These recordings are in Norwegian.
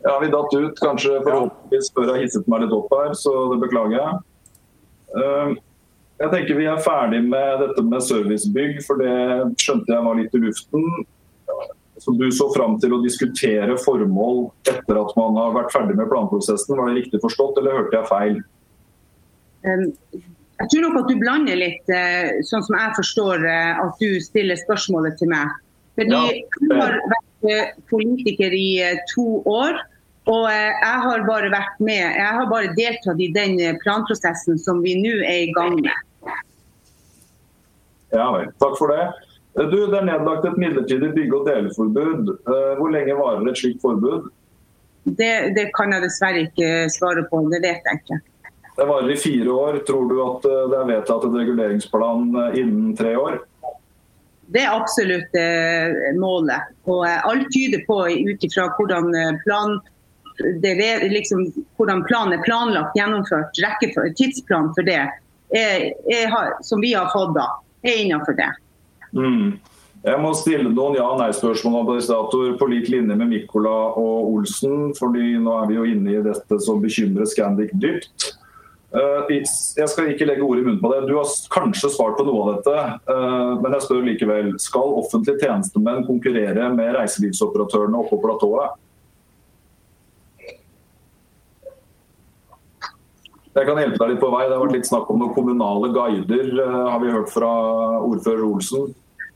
Ja, vi datt ut, kanskje forhåpentligvis før jeg hisset meg litt opp her, så det beklager jeg. Jeg tenker vi ferdig med dette med servicebygg, for det skjønte jeg var litt i luften. Så du så frem til å diskutere formål etter at man har vært ferdig med planprosessen. Var det riktig forstått, eller hørte jeg feil? Jeg tror nok at du blander litt, sånn som jeg forstår at du stiller spørsmålet til meg. Fordi jeg har vært politiker i 2 år, og jeg har bare vært med, jeg har bare deltatt i den planprosessen som vi nå i gang med. Ja vel, takk for det. Du, det nedlagt et midlertidig bygge- og deleforbud. Hvor lenge varer et slikt forbud? Det kan jeg dessverre ikke svare på, det vet jeg ikke. Det varer i 4 år. Tror du at det vedtatt en reguleringsplan innen 3 år? Det absolutt målet, og alt tyder på ut ifra hvordan hvordan planen planlagt, gjennomført, tidsplan for det, som vi har fått da, innenfor det. Jeg må stille noen ja-nei-spørsmål administrator på lik linje med Mikola og Olsen, fordi nå vi jo inne i dette som bekymrer Scandic dypt. Jeg skal ikke legge ord i munnen på det. Du har kanskje svart på noe av dette, men jeg spør likevel. Skal offentlige tjenestemenn konkurrere med reiselivsoperatørene oppe på platået? Jeg kan hjelpe deg litt på vei. Det har vært litt snakk om noen kommunale guider, har vi hørt fra ordfører Olsen.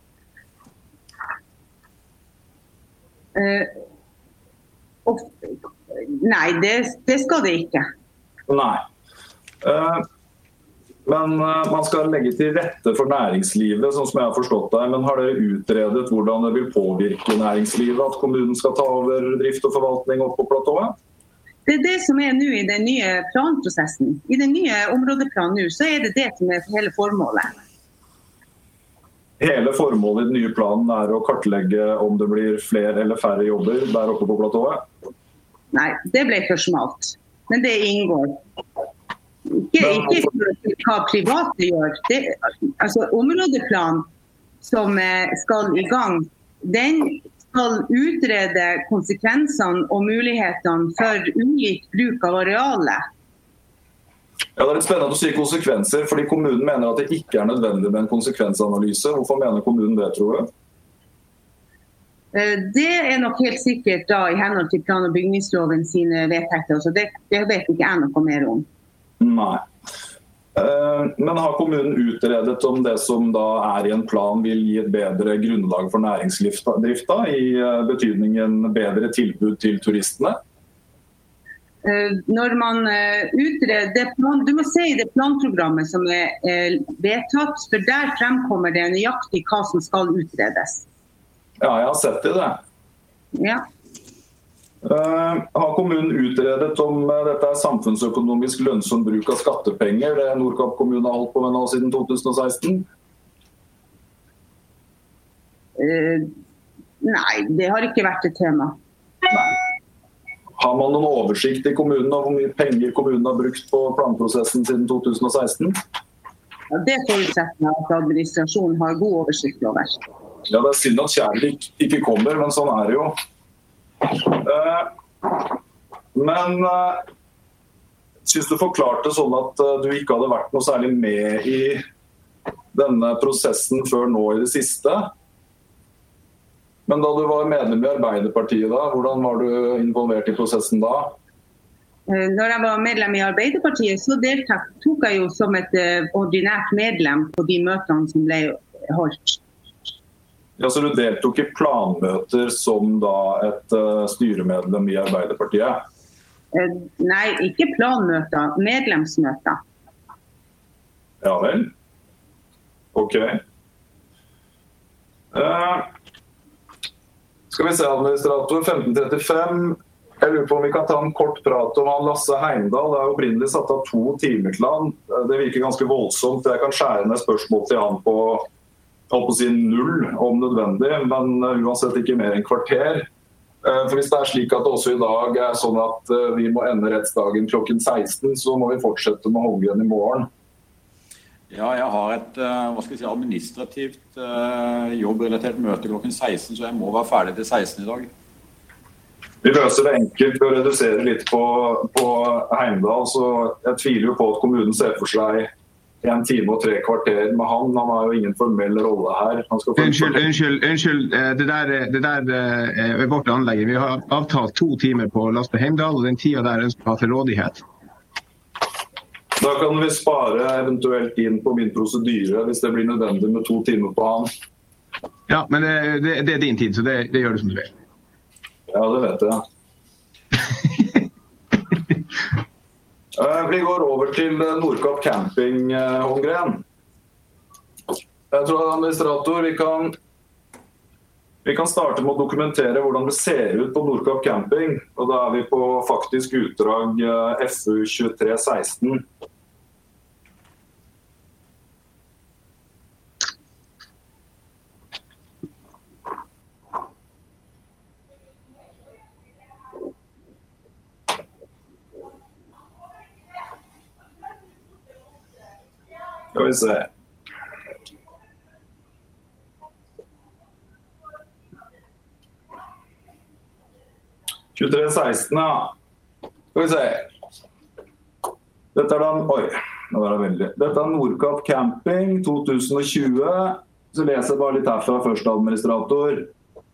Nei, det skal det ikke. Nei. Men man skal legge til rette for næringslivet, sånn som jeg har forstått det. Men har dere utredet hvordan det vil påvirke næringslivet at kommunen skal ta over drift og forvaltning opp på platået? Det det som nå i den nye planprosessen. I den nye områdeplanen nå, så det som hele formålet. Hele formålet i den nye planen å kartlegge om det blir flere eller færre jobber der oppe på platået? Nei, det ble for smalt. Men det inngår. Ikke for hva private gjør. Områdeplanen som skal i gang, den skal utrede konsekvensene og mulighetene for ulik bruk av arealet. Ja, det litt spennende å si konsekvenser, fordi kommunen mener at det ikke nødvendig med en konsekvensanalyse. Hvorfor mener kommunen det, tror du? Det nok helt sikkert da i henhold til plan- og bygningsloven sine vedtekter. Så det vet ikke jeg noe mer om. Nei. Men har kommunen utredet om det som da i en plan vil gi et bedre grunnlag for næringsdrifta, i betydningen bedre tilbud til turistene? Når man utreder, du må se i det planprogrammet som vedtatt, for der fremkommer det nøyaktig hva som skal utredes. Ja, jeg har sett det. Ja. Har kommunen utredet om dette samfunnsøkonomisk lønnsom bruk av skattepenger, det Nordkapp kommune har holdt på med nå siden 2016? Nei, det har ikke vært et tema. Nei. Har man noen oversikt i kommunen om hvor mye penger kommunen har brukt på planprosessen siden 2016? Ja, det forutsetter at administrasjonen har god oversikt over. Ja, det synd at Kjærvik ikke kommer, men sånn det jo. Men synes du forklarte sånn at du ikke hadde vært noe særlig med i denne prosessen før nå i det siste? Men da du var medlem i Arbeiderpartiet da, hvordan var du involvert i prosessen da? Når jeg var medlem i Arbeiderpartiet, så tok jeg jo som et ordinært medlem på de møtene som ble holdt. Ja, så du deltok i planmøter som da et styremedlem i Arbeiderpartiet? Nei, ikke planmøter, medlemsmøter. Ja vel. Ok. Skal vi se, administrator 1535. Jeg lurer på om vi kan ta en kort prat om han Lasse Heimdal. Det jo opprinnelig satt av 2 timeplan. Det virker ganske voldsomt. Jeg kan skjære ned spørsmål til han på si 0 om nødvendig, men uansett ikke mer enn kvarter. For hvis det slik at det også i dag sånn at vi må ende rettsdagen klokken 16, så må vi fortsette med Holmgren i morgen. Ja, jeg har et administrativt jobbrelatert møte klokken 16, så jeg må være ferdig til 16 i dag. Vi løser det enkelt ved å redusere litt på Heimdal, så jeg tviler jo på at kommunen ser for seg 1 time og 3 kvarter med han. Han har jo ingen formell rolle her. Unnskyld. Det der vårt anlegg. Vi har avtalt 2 timer på Last på Heimdal, og den tiden der ønsker vi å ha til rådighet. Da kan vi spare eventuelt inn på min prosedyre hvis det blir nødvendig med 2 timer på han. Ja, men det er din tid, så det gjør du som du vil. Ja, det vet jeg. Vi går over til Nordkapp Camping, Holmgren. Jeg tror, administrator, vi kan starte med å dokumentere hvordan det ser ut på Nordkapp Camping. Og da er vi på faktisk utdrag FU 2316. Skal vi se. Ja. 2316, Skal vi se. Dette er Nordkapp Camping 2020. Så leser jeg bare litt herfra først, administrator.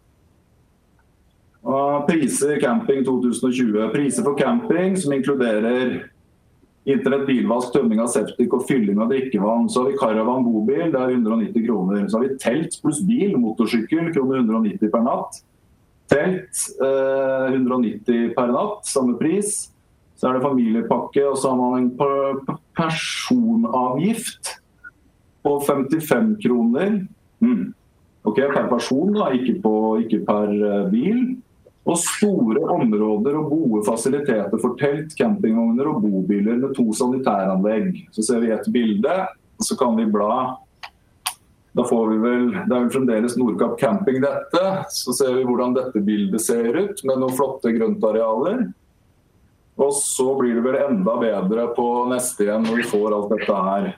Og priser camping 2020. Priser for camping som inkluderer internett, bilvask, tømming av septik og fylling av drikkevann. Så har vi Caravan bobil, det er 190 kroner. Så har vi telt pluss bil, motorsykkel, kroner 190 per natt. Telt, 190 per natt, samme pris. Så er det familiepakke, og så har man en personavgift på 55 kroner. Ok, per person da, ikke per bil. Og store områder og gode fasiliteter for telt, campingvogner og bobiler med 2 sanitæranlegg. Så ser vi et bilde, og så kan vi bla. Da får vi vel, det er vel fremdeles Nordkapp Camping dette. Så ser vi hvordan dette bildet ser ut, med noen flotte grøntarealer. Og så blir det vel enda bedre på neste igjen når vi får alt dette her.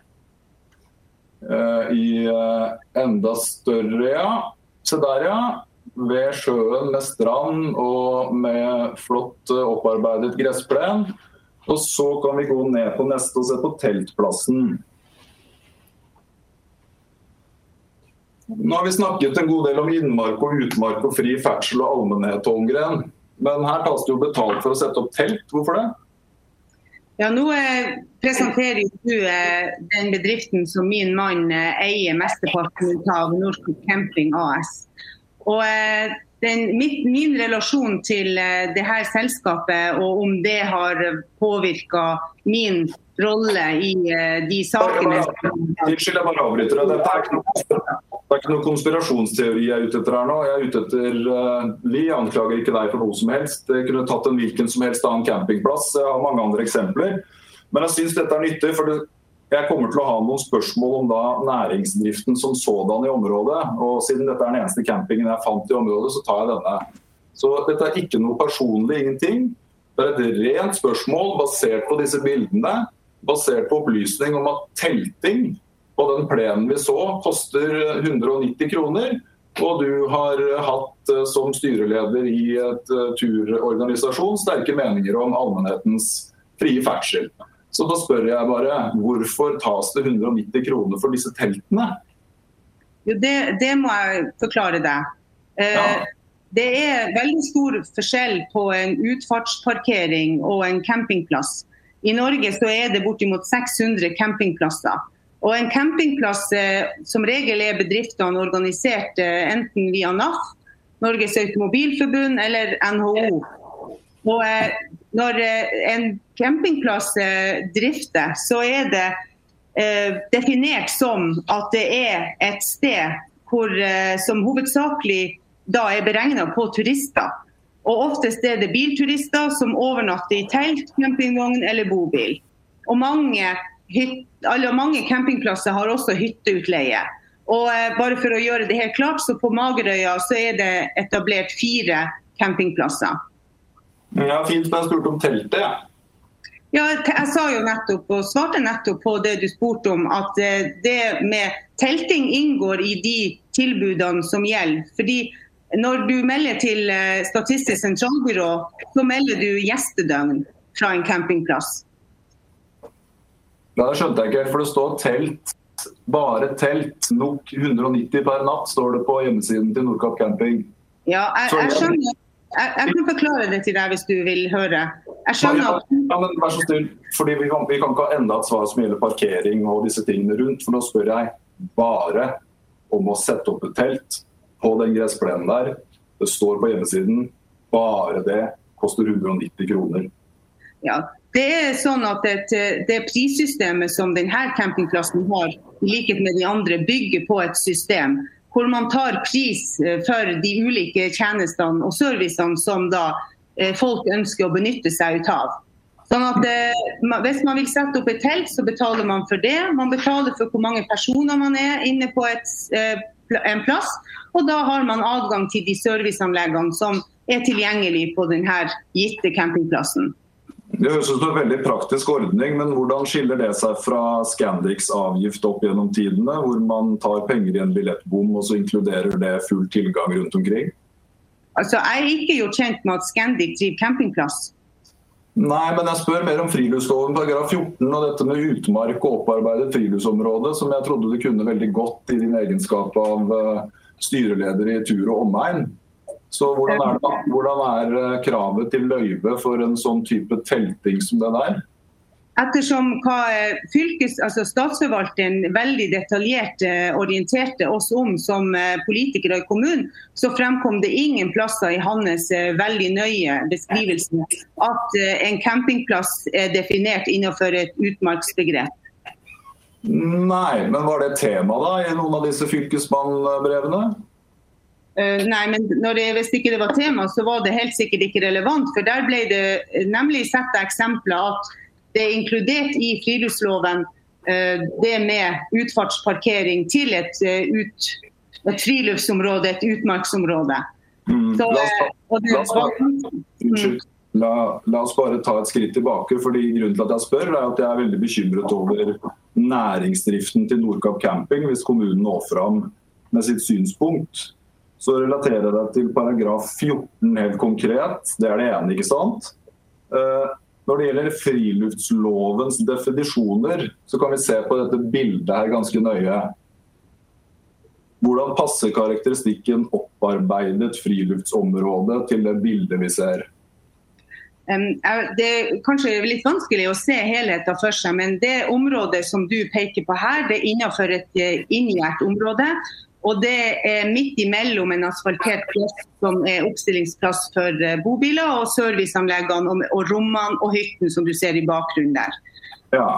I enda større, ja. Se der, ja. Ved sjøen med strand og med flott opparbeidet gressplen. Og så kan vi gå ned på neste og se på teltplassen. Nå har vi snakket en god del om innmark og utmark og fri ferdsel og allmennhet, Holmgren. Men her tas det jo betalt for å sette opp telt. Hvorfor det? Ja, nå presenterer du den bedriften som min mann eier mesteparten av Nordkapp Camping AS. Og min relasjon til det her selskapet, og om det har påvirket min rolle i de sakene... Unnskyld, jeg bare avbryter deg. Det er ikke noen konspirasjonsteori jeg er ute etter her nå. Jeg er ute etter... Vi anklager ikke deg for noe som helst. Jeg kunne tatt en hvilken som helst annen campingplass. Jeg har mange andre eksempler. Men jeg synes dette er nyttig, for jeg kommer til å ha noen spørsmål om da næringsdriften som sådan i området. Og siden dette er den eneste campingen jeg fant i området, så tar jeg denne. Så dette er ikke noe personlig, ingenting. Det er et rent spørsmål basert på disse bildene, basert på opplysning om at telting på den plenen vi så koster 190 kroner. Og du har hatt som styreleder i et turorganisasjon sterke meninger om allmennhetens frie ferdsel. Så da spør jeg bare, hvorfor tas det 190 kroner for disse teltene? Jo, det må jeg forklare deg. Ja. Det er veldig stor forskjell på en utfartsparkering og en campingplass. I Norge så er det bortimot 600 campingplasser. Og en campingplass som regel er bedriftene organisert enten via NAF, Norges Automobilforbund eller NHO. Og når en campingplass drifter, så er det definert som at det er et sted som hovedsakelig da er beregnet på turister. Og oftest er det bilturister som overnatter i telt, campingvogn eller bobil. Og mange campingplasser har også hytteutleie. Og bare for å gjøre det helt klart, så på Magerøya så er det etablert 4 campingplasser. Ja, fint, men jeg spurte om teltet, ja. Ja, jeg sa jo nettopp, og svarte nettopp på det du spurte om, at det med telting inngår i de tilbudene som gjelder. Fordi Når du melder til Statistisk sentralbyrå, så melder du gjestedøgn fra en campingplass. Ja, det skjønte jeg ikke helt, for det står telt, bare telt, nok 190 per natt, står det på hjemmesiden til Nordkapp Camping. Ja, jeg skjønner. Jeg kan forklare det til deg hvis du vil høre. Jeg skjønner at... Ja, men vær så snill, fordi vi kan ikke ha enda et svar som gjelder parkering og disse tingene rundt, for da spør jeg bare om å sette opp et telt på den gressplenen der. Det står på hjemmesiden, bare det koster 190 kroner. Ja, det sånn at det prissystemet som denne campingplassen har, i likhet med de andre, bygger på et system hvor man tar pris for de ulike tjenestene og servicene som da folk ønsker å benytte seg ut av. Sånn at hvis man vil sette opp et telt, så betaler man for det. Man betaler for hvor mange personer man inne på en plass, og da har man adgang til de serviceanleggene som tilgjengelig på denne gitte campingplassen. Det høres ut som en veldig praktisk ordning, men hvordan skiller det seg fra Scandics avgift opp gjennom tidene, hvor man tar penger i en billettbom og så inkluderer det full tilgang rundt omkring? Altså, jeg ikke gjort kjent med at Scandic driver campingplass. Nei, men jeg spør mer om friluftsloven paragraf 14 og dette med utmark og opparbeidet friluftsområde, som jeg trodde du kunne veldig godt i din egenskap av styreleder i Tur og Omegn. Så hvordan kravet til løyve for en sånn type telting som det der? Ettersom statsforvalteren veldig detaljert orienterte oss om som politikere i kommunen, så fremkom det ingen plasser i hans veldig nøye beskrivelse at en campingplass definert innenfor et utmarksbegrep. Nei, men var det tema da i noen av disse fylkesmannbrevene? Nei, men hvis ikke det var tema, så var det helt sikkert ikke relevant, for der ble det nemlig sett eksempler at det inkludert i friluftsloven det med utfartsparkering til et friluftsområde, et utmarksområde. La oss bare ta et skritt tilbake, fordi grunnen til at jeg spør at jeg veldig bekymret over næringsdriften til Nordkapp Camping hvis kommunen når fram med sitt synspunkt. Så relaterer jeg det til paragraf 14 helt konkret. Det det ene, ikke sant? Når det gjelder friluftslovens definisjoner, så kan vi se på dette bildet her ganske nøye. Hvordan passer karakteristikken opparbeidet friluftsområde til det bildet vi ser? Det kanskje litt vanskelig å se helheten for seg, men det området som du peker på her, det innenfor et inngjert område. Og det midt imellom en asfaltert plass som oppstillingsplass for bobiler og serviceanleggene og rommene og hytten som du ser i bakgrunnen der. Ja,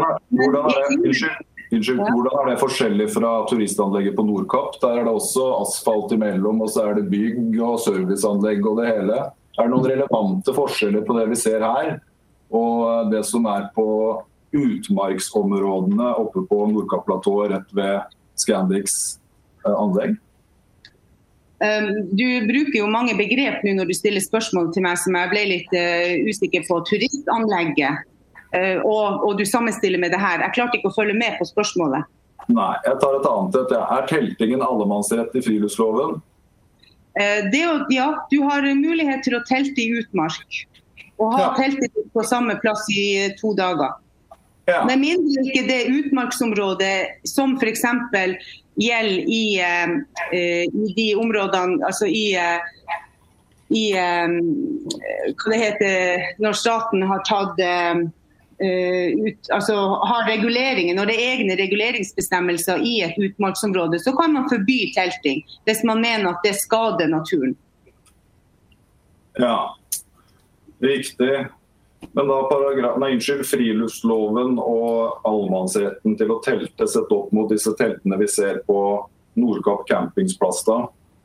hvordan det forskjellig fra turistanlegget på Nordkapp? Der det også asfalt imellom, og så det bygg og serviceanlegg og det hele. Det noen relevante forskjeller på det vi ser her, og det som på utmarksområdene oppe på Nordkapp-platået rett ved Scandics anlegg? Du bruker jo mange begrep nå når du stiller spørsmål til meg som jeg ble litt usikker på. Turistanlegget, og du sammenstiller med det her. Jeg klarte ikke å følge med på spørsmålet. Nei, jeg tar et annet. Teltingen allemannsrett i friluftsloven? Ja, du har mulighet til å telte i utmark. Og ha teltet på samme plass i 2 dager. Ja. Men mindre ikke det utmarksområdet som for eksempel gjelder i de områdene, altså hva det heter, når staten har tatt har reguleringer, når det egne reguleringsbestemmelser i et utmarksområde, så kan man forby telting hvis man mener at det skader naturen. Ja, riktig. Men da friluftsloven og allemannsretten til å telte sett opp mot disse teltene vi ser på Nordkapp campingsplass da?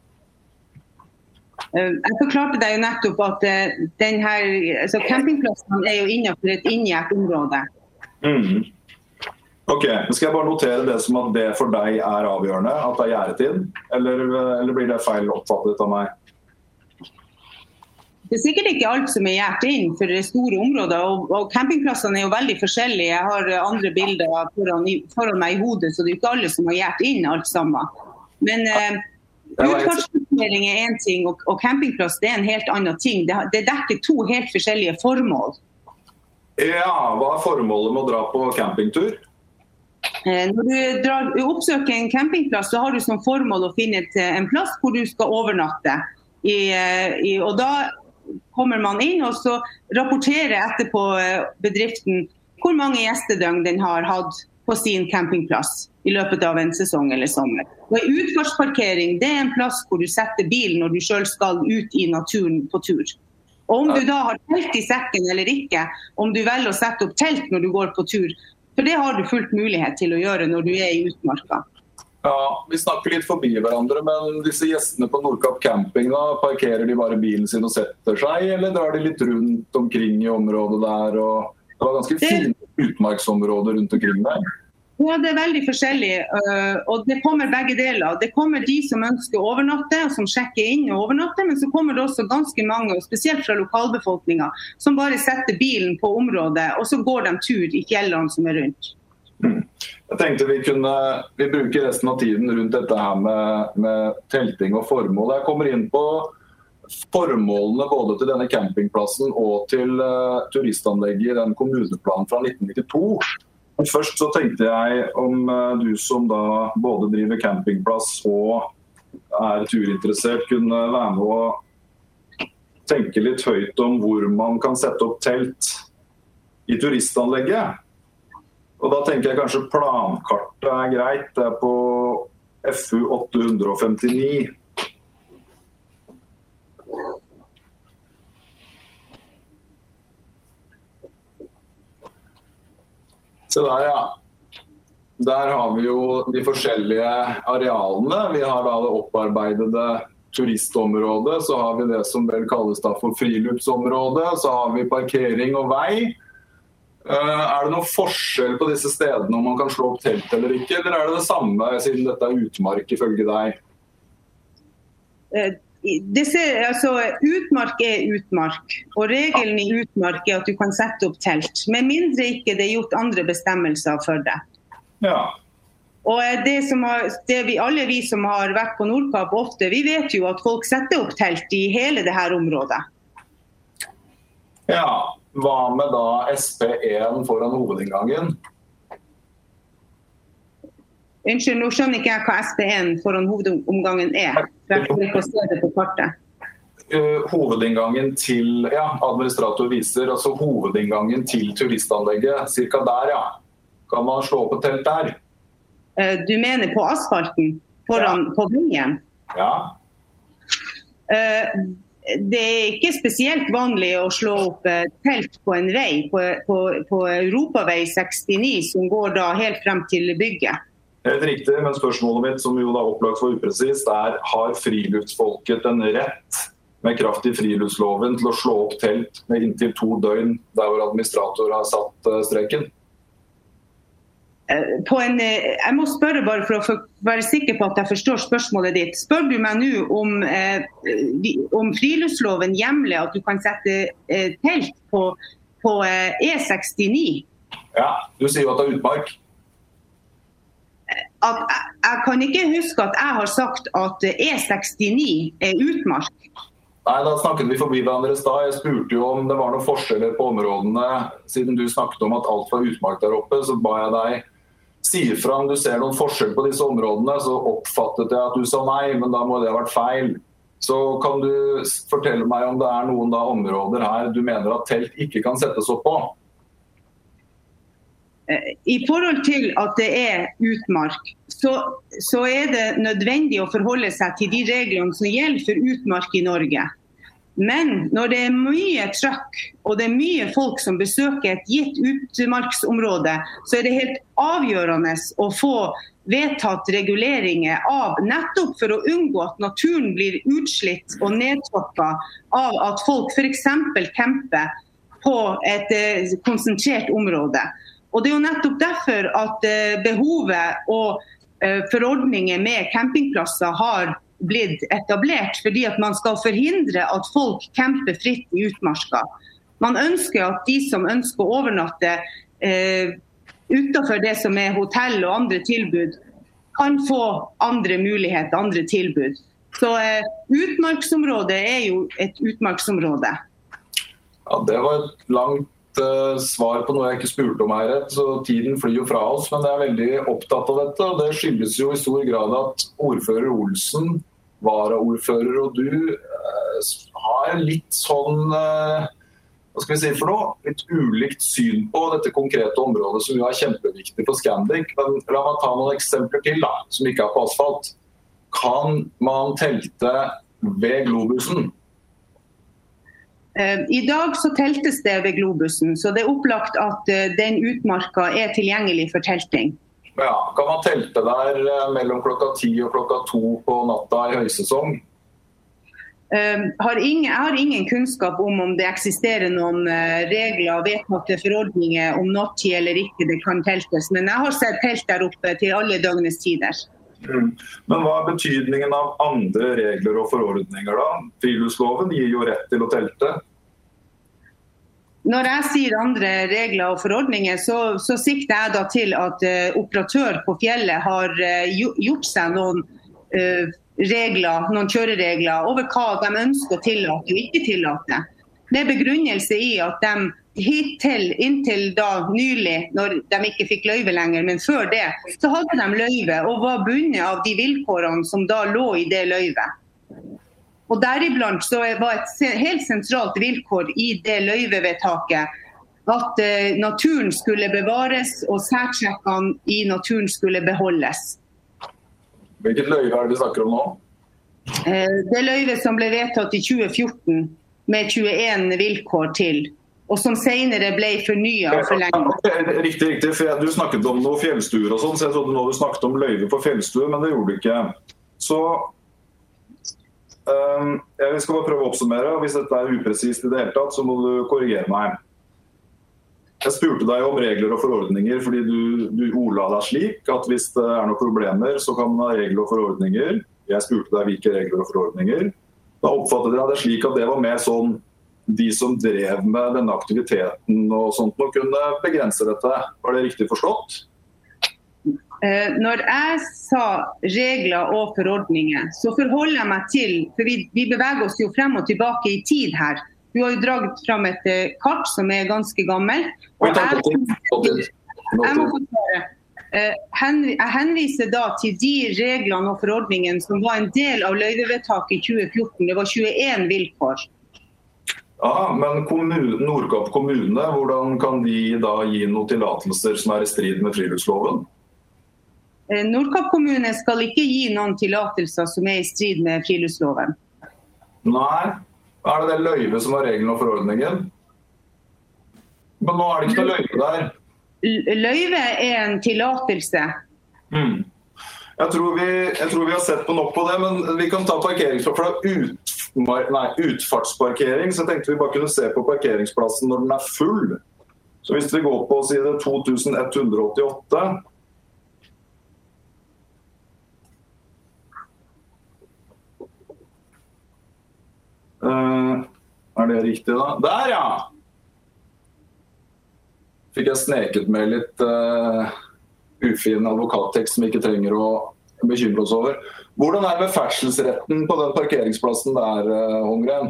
Jeg forklarte deg jo nettopp at campingplassen jo innenfor et inngjert område. Ok, skal jeg bare notere det som at det for deg avgjørende, at det gjerretid? Eller blir det feil oppfattet av meg? Det sikkert ikke alt som gjert inn for det store områder, og campingplassene jo veldig forskjellige. Jeg har andre bilder foran meg i hodet, så det ikke alle som har gjert inn alt sammen. Men Utfartsparkering en ting, og campingplass det en helt annen ting. Det dekker to helt forskjellige formål. Ja, hva formålet med å dra på campingtur? Når du oppsøker en campingplass, så har du som formål å finne en plass hvor du skal overnatte. Og da kommer man inn, og så rapporterer etterpå bedriften hvor mange gjestedøgn den har hatt på sin campingplass i løpet av en sesong eller sommer. Og utfartsparkering, det en plass hvor du setter bilen når du selv skal ut i naturen på tur. Og om du da har telt i sekken eller ikke, om du velger å sette opp telt når du går på tur, for det har du fullt mulighet til å gjøre når du i utmarka. Ja, vi snakker litt forbi hverandre, men disse gjestene på Nordkapp camping, da, parkerer de bare bilen sin og setter seg, eller drar de litt rundt omkring i området der? Og det var ganske fine utmarksområder rundt omkring der. Ja, det veldig forskjellig, og det kommer begge deler. Det kommer de som ønsker å overnatte, og som sjekker inn og overnatte, men så kommer det også ganske mange, spesielt fra lokalbefolkningen, som bare setter bilen på området, og så går de tur i fjellene som rundt. Jeg tenkte vi bruker resten av tiden rundt dette her med telting og formål. Jeg kommer inn på formålene både til denne campingplassen og til turistanlegget i den kommuneplanen fra 1992. Først så tenkte jeg om du som da både driver campingplass og turinteressert kunne være med å tenke litt høyt om hvor man kan sette opp telt i turistanlegget. Og da tenker jeg kanskje plankartet greit, det på FU 859. Så der har vi jo de forskjellige arealene. Vi har da det opparbeidede turistområdet, så har vi det som vel kalles da for friluftsområdet, så har vi parkering og vei. Det noe forskjell på disse stedene om man kan slå opp telt eller ikke, eller det samme siden dette utmark ifølge deg? Utmark utmark, og regelen i utmark at du kan sette opp telt, med mindre ikke det gjort andre bestemmelser for det. Ja. Og alle vi som har vært på Nordkapp ofte, vi vet jo at folk setter opp telt i hele det her området. Ja, hva med da SP1 foran hovedinngangen? Unnskyld, nå skjønner ikke jeg hva SP1 foran hovedomgangen Jeg får ikke se det på kartet. Hovedinngangen til, administrator viser, altså hovedinngangen til turistanlegget, cirka der, ja. Kan man slå opp et telt der? Du mener på asfalten, på veien? Ja. Det ikke spesielt vanlig å slå opp telt på en vei, på Europavei 69, som går da helt frem til bygget. Helt riktig, men spørsmålet mitt, som jo da opplagt var upresist, har friluftsfolket en rett med kraft i friluftsloven til å slå opp telt med inntil 2 døgn der hvor administrator har satt streken? Jeg må spørre bare for å være sikker på at jeg forstår spørsmålet ditt. Spør du meg nå om friluftsloven hjemler at du kan sette telt på E69? Ja, du sier jo at det utmark. Jeg kan ikke huske at jeg har sagt at E69 utmark. Nei, da snakket vi forbi hverandre i sted. Jeg spurte jo om det var noen forskjeller på områdene. Siden du snakket om at alt var utmark der oppe, så ba jeg deg si fra om du ser noen forskjell på disse områdene. Så oppfattet jeg at du sa nei, men da må det ha vært feil. Så kan du fortelle meg om det noen da områder her du mener at telt ikke kan settes opp på? I forhold til at det utmark, så det nødvendig å forholde seg til de reglene som gjelder for utmark i Norge. Men når det mye trøkk, og det mye folk som besøker et gitt utmarksområde, så det helt avgjørende å få vedtatt reguleringer av nettopp for å unngå at naturen blir utslitt og nedtråkket av at folk for eksempel camper på et konsentrert område. Og det jo nettopp derfor at behovet og forordninger med campingplasser har blitt etablert, fordi at man skal forhindre at folk camper fritt i utmarska. Man ønsker at de som ønsker å overnatte utenfor det som hotell og andre tilbud, kan få andre muligheter, andre tilbud. Så utmarksområdet jo et utmarksområde. Ja, det var et langt svar på noe jeg ikke spurte om her, så tiden flyr jo fra oss, men jeg veldig opptatt av dette, og det skyldes jo i stor grad at ordfører Olsen, varaordfører og du har litt sånn, hva skal vi si for noe, litt ulikt syn på dette konkrete området som jo kjempeviktig for Scandic, men la meg ta noen eksempler til da, som ikke på asfalt. Kan man telte ved Globusen? I dag så teltes det ved Globusen, så det opplagt at den utmarka tilgjengelig for telting. Ja, kan man telte der mellom klokka 10 og klokka 2 på natta i høysesong? Jeg har ingen kunnskap om det eksisterer noen regler og vedtatte forordninger om når tid eller ikke det kan teltes, men jeg har sett telt der oppe til alle døgnets tider. Men hva betydningen av andre regler og forordninger da? Friluftsloven gir jo rett til å telte. Når jeg sier andre regler og forordninger, så sikter jeg da til at operatør på fjellet har gjort seg noen regler, noen kjøreregler over hva de ønsker å tillate og ikke tillate. Med begrunnelse i at de inntil da nylig, når de ikke fikk løyve lenger, men før det, så hadde de løyve og var bundet av de vilkårene som da lå i det løyvet. Og deriblant så var et helt sentralt vilkår i det løyvevedtaket at naturen skulle bevares og særtrekkene i naturen skulle beholdes. Hvilket løyve det snakker om nå? Det løyvet som ble vedtatt i 2014 med 21 vilkår til, og som senere ble fornyet og forlenget. Riktig, for du snakket om noen fjellstuer og sånn, så jeg trodde nå du snakket om løyve for fjellstuer, men det gjorde du ikke. Så jeg skal bare prøve å oppsummere, og hvis dette upresist i det hele tatt, så må du korrigere meg. Jeg spurte deg om regler og forordninger, fordi du ordla deg slik at hvis det noen problemer, så kan man ha regler og forordninger. Jeg spurte deg hvilke regler og forordninger. Da oppfattet jeg det slik at det var mer sånn de som drev med denne aktiviteten og sånt nå kunne begrense dette. Var det riktig forstått? Når jeg sa regler og forordninger, så forholder jeg meg til, for vi beveger oss jo frem og tilbake i tid her. Du har jo draget frem et kart som ganske gammel. Og jeg må forklare. Jeg henviser da til de reglene og forordningene som var en del av løyvevedtaket i 2014. Det var 21 vilkår. Ja, men Nordkapp kommune, hvordan kan de da gi noen tillatelser som i strid med friluftsloven? Nordkapp kommune skal ikke gi noen tillatelser som i strid med friluftsloven. Nei, det det løyve som regelen og forordningen? Men nå det ikke noe løyve der. Løyve en tillatelse. Jeg tror vi har sett på nok på det, men vi kan ta parkeringsplass fra utfartsparkering, så tenkte vi bare kunne se på parkeringsplassen når den full. Så hvis vi går på side 2188, det riktig da? Der ja! Fikk jeg sneket med litt ufin advokattekst som vi ikke trenger å bekymre oss over. Hvordan det med ferdselsretten på den parkeringsplassen der, Holmgren?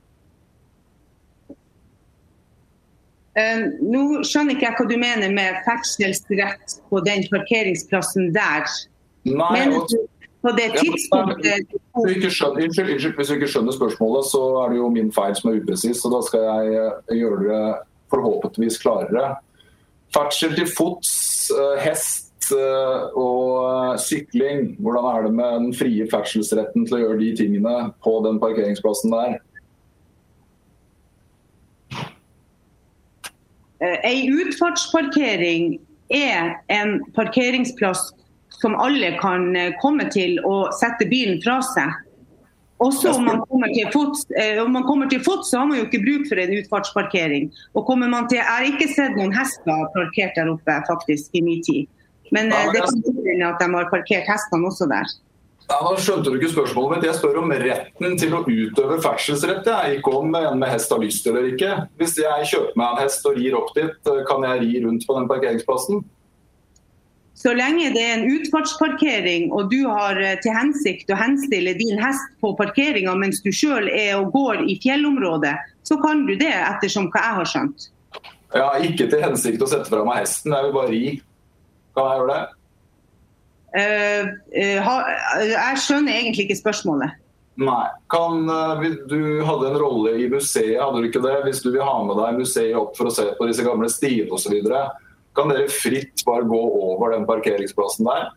Nå skjønner ikke jeg hva du mener med ferdselsrett på den parkeringsplassen der. Nei, på det tidspunktet... Unnskyld, hvis du ikke skjønner spørsmålet, så det jo min feil som upresis, så da skal jeg gjøre det forhåpentligvis klarere. Ferdsel til fots, hest og sykling, hvordan det med den frie ferdselsretten til å gjøre de tingene på den parkeringsplassen der? En utfartsparkering en parkeringsplass som alle kan komme til å sette bilen fra seg. Også om man kommer til fots, så har man jo ikke bruk for en utfartsparkering. Og kommer man til, jeg har ikke sett noen hester parkert der oppe faktisk i min tid. Men det kan hende at de har parkert hestene også der. Ja, da skjønte du ikke spørsmålet mitt. Jeg spør om retten til å utøve ferdselsrett. Ikke om en med hest har lyst eller ikke. Hvis jeg kjøper meg en hest og rir opp dit, kan jeg ri rundt på den parkeringsplassen? Så lenge det en utfartsparkering, og du har til hensikt å henstille din hest på parkeringen mens du selv og går i fjellområdet, så kan du det ettersom hva jeg har skjønt. Ja, ikke til hensikt å sette frem av hesten, jeg vil bare ri. Kan jeg gjøre det? Jeg skjønner egentlig ikke spørsmålet. Nei. Du hadde en rolle i museet, hadde du ikke det? Hvis du vil ha med deg museet opp for å se på disse gamle stiene og så videre, kan dere fritt bare gå over den parkeringsplassen der?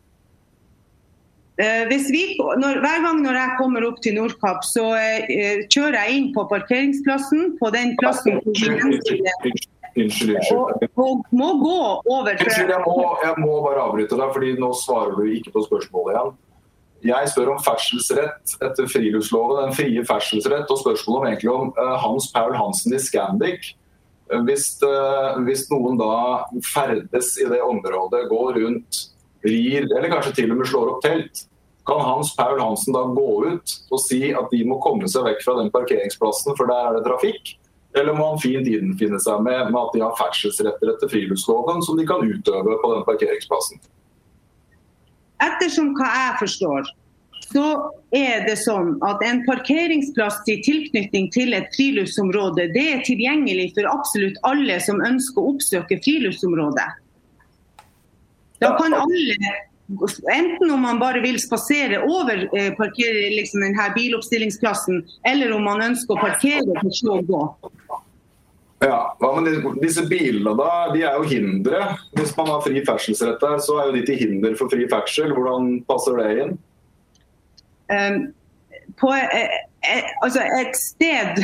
Hver gang når jeg kommer opp til Nordkapp, så kjører jeg inn på parkeringsplassen, på den plassen og må gå over. Jeg må bare avbryte deg, fordi nå svarer du ikke på spørsmålet igjen. Jeg spør om ferdselsrett etter friluftsloven, den frie ferdselsrett, og spørsmålet om egentlig om Hans Paul Hansen i Scandic. Hvis noen da ferdes i det området, går rundt, rir, eller kanskje til og med slår opp telt, kan Hans Paul Hansen da gå ut og si at de må komme seg vekk fra den parkeringsplassen, for der det trafikk? Eller må han fint innfinne seg med at de har ferdselsretter etter friluftsloven som de kan utøve på den parkeringsplassen? Ettersom hva jeg forstår, så det sånn at en parkeringsplass i tilknytning til et friluftsområde, det tilgjengelig for absolutt alle som ønsker å oppsøke friluftsområdet. Da kan alle, enten om man bare vil spasere over parkere liksom denne biloppstillingsplassen, eller om man ønsker å parkere for så å gå. Ja, men disse bilene da, de jo hindre. Hvis man har fri ferdselsrett der, så jo de til hinder for fri ferdsel. Hvordan passer det inn? På et sted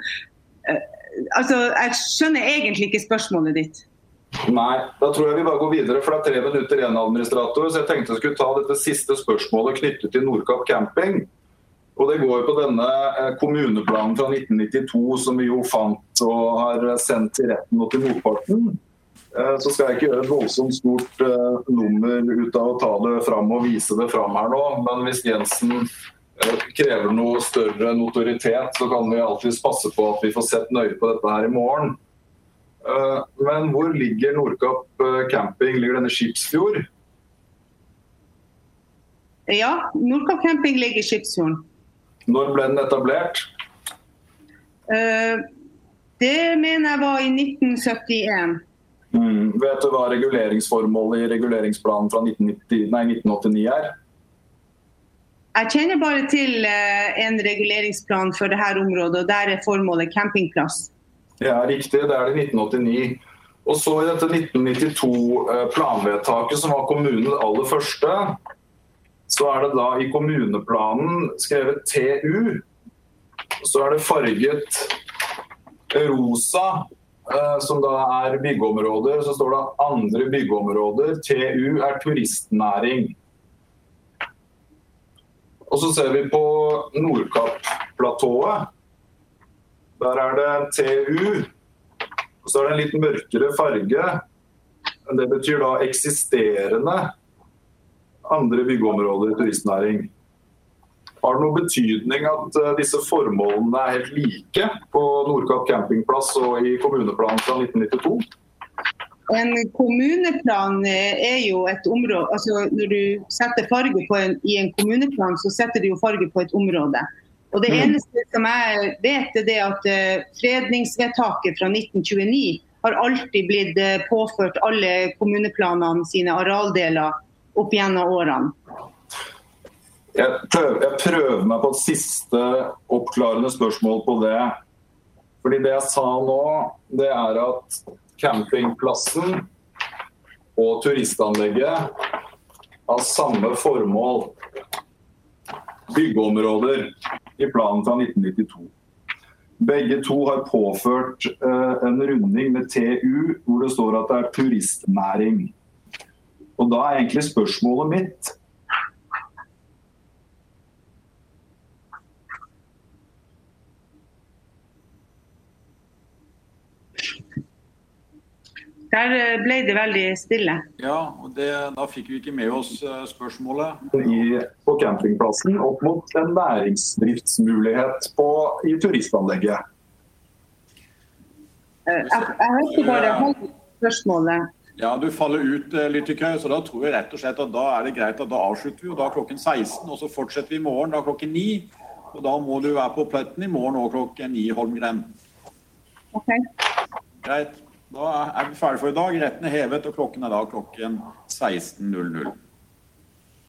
jeg skjønner egentlig ikke spørsmålet ditt. Nei, da tror jeg vi bare går videre, for det 3 minutter igjen, administrator, så jeg tenkte jeg skulle ta dette siste spørsmålet knyttet til Nordkapp camping. Og det går på denne kommuneplanen fra 1992 som vi jo fant og har sendt til retten og til motparten. Så skal jeg ikke gjøre et voldsomt stort nummer ut av å ta det fram og vise det fram her nå. Men hvis Jensen krever noe større notoritet, så kan vi alltid passe på at vi får sett nøye på dette her i morgen. Men hvor ligger Nordkapp camping? Ligger denne Skipsfjord? Ja, Nordkapp camping ligger i Skipsfjorden. Når ble den etablert? Det mener jeg var i 1971. Vet du hva reguleringsformålet i reguleringsplanen fra 1989 Jeg kjenner bare til en reguleringsplan for dette området, og der formålet campingplass. Ja, riktig. Det det 1989. Og så i dette 1992 planvedtaket, som var kommunen aller første, så det da i kommuneplanen skrevet TU, så det farget rosa, som da byggeområder, så står det andre byggeområder, TU turistnæring. Og så ser vi på Nordkapp-platået, der det TU, og så det en litt mørkere farge, det betyr da eksisterende andre byggeområder i turistnæring. Har det noen betydning at disse formålene helt like på Nordkapp campingplass og i kommuneplanen fra 1992? En kommuneplan jo et område, altså når du setter farge i en kommuneplan, så setter du jo farge på et område. Og det eneste som jeg vet det at fredningsvedtaket fra 1929 har alltid blitt påført alle kommuneplanene sine arealdeler opp gjennom årene. Jeg prøver meg på et siste oppklarende spørsmål på det. Fordi det jeg sa nå, det at campingplassen og turistanlegget har samme formål. Byggeområder i planen fra 1992. Begge to har påført en runding med TU, hvor det står at det turistnæring. Og da egentlig spørsmålet mitt. Der ble det veldig stille. Ja, og da fikk vi ikke med oss spørsmålet. På campingplassen opp mot en næringsdriftsmulighet i turistanlegget. Jeg hørte bare spørsmålet. Ja, du faller ut litt i kø, så da tror jeg rett og slett at da det greit at da avslutter vi, og da klokken 16, og så fortsetter vi i morgen da klokken 9, og da må du være på pletten i morgen og klokken 9, Holmgren. Ok. Greit, da vi ferdig for i dag, retten hevet, og klokken da klokken 16.00.